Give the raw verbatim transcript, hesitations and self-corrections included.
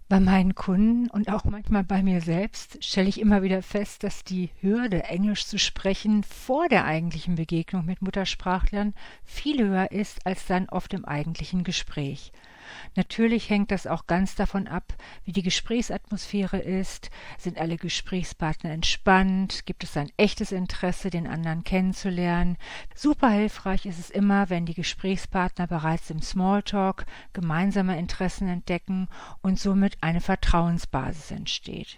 Bei meinen Kunden und auch manchmal bei mir selbst stelle ich immer wieder fest, dass die Hürde, Englisch zu sprechen, vor der eigentlichen Begegnung mit Muttersprachlern viel höher ist als dann oft im eigentlichen Gespräch. Natürlich hängt das auch ganz davon ab, wie die Gesprächsatmosphäre ist. Sind alle Gesprächspartner entspannt? Gibt es ein echtes Interesse, den anderen kennenzulernen? Super hilfreich ist es immer, wenn die Gesprächspartner bereits im Smalltalk gemeinsame Interessen entdecken und somit eine Vertrauensbasis entsteht.